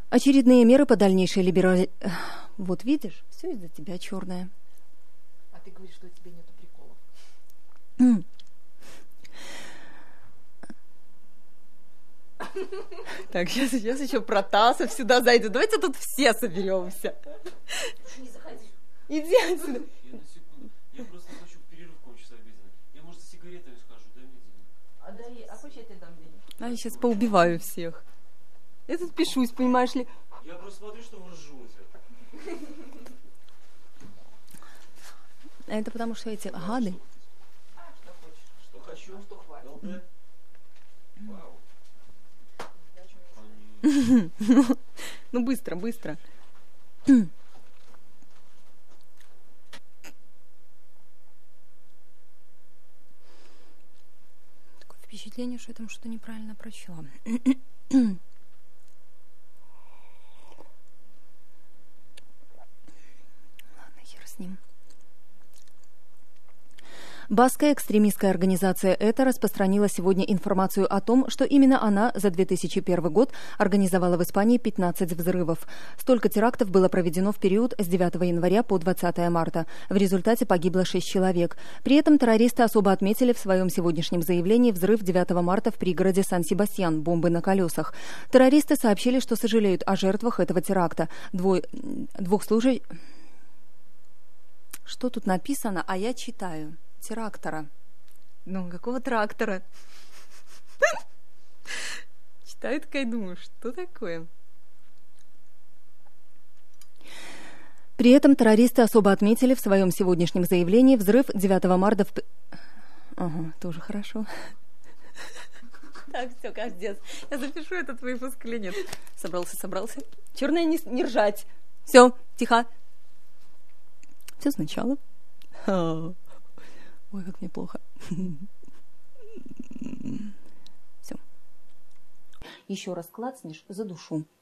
Очередные меры по дальнейшей либерализации. Вот видишь, все из-за тебя черное. А ты говоришь, что у тебя нету приколов. Так, сейчас еще Протасов сюда зайдет. Давайте тут все соберемся. Не заходи. Иди отсюда. Я на секунду. Я просто хочу перерыв кончиться обеденный. Я, может, за сигаретами схожу, дай мне денег. А хочешь я тебе дам денег? А я сейчас поубиваю всех. Я тут пишусь, понимаешь ли. Я просто смотрю, что вы ржете. Это потому что эти гады. Что хочешь. Что хочу, Что хватит. ЛД. Вау. Ну, быстро, быстро. Такое впечатление, что я там что-то неправильно прочла. Ладно, хер с ним. Баскская экстремистская организация «ЭТА» распространила сегодня информацию о том, что именно она за 2001 год организовала в Испании 15 взрывов. Столько терактов было проведено в период с 9 января по 20 марта. В результате погибло 6 человек. При этом террористы особо отметили в своем сегодняшнем заявлении взрыв 9 марта в пригороде Сан-Себастьян, бомбы на колесах. Террористы сообщили, что сожалеют о жертвах этого теракта. Двух служащих... Что тут написано, а я читаю? Терактора. Ну, какого трактора? Читаю такая, думаю, что такое? При этом террористы особо отметили в своем сегодняшнем заявлении взрыв 9 марта в... Ага, тоже хорошо. Так, все, капец. Я запишу этот выпуск или нет? Собрался. Черная не ржать. Все, тихо. Все сначала. Ой, как мне плохо. Все. Еще раз клацнешь, задушу.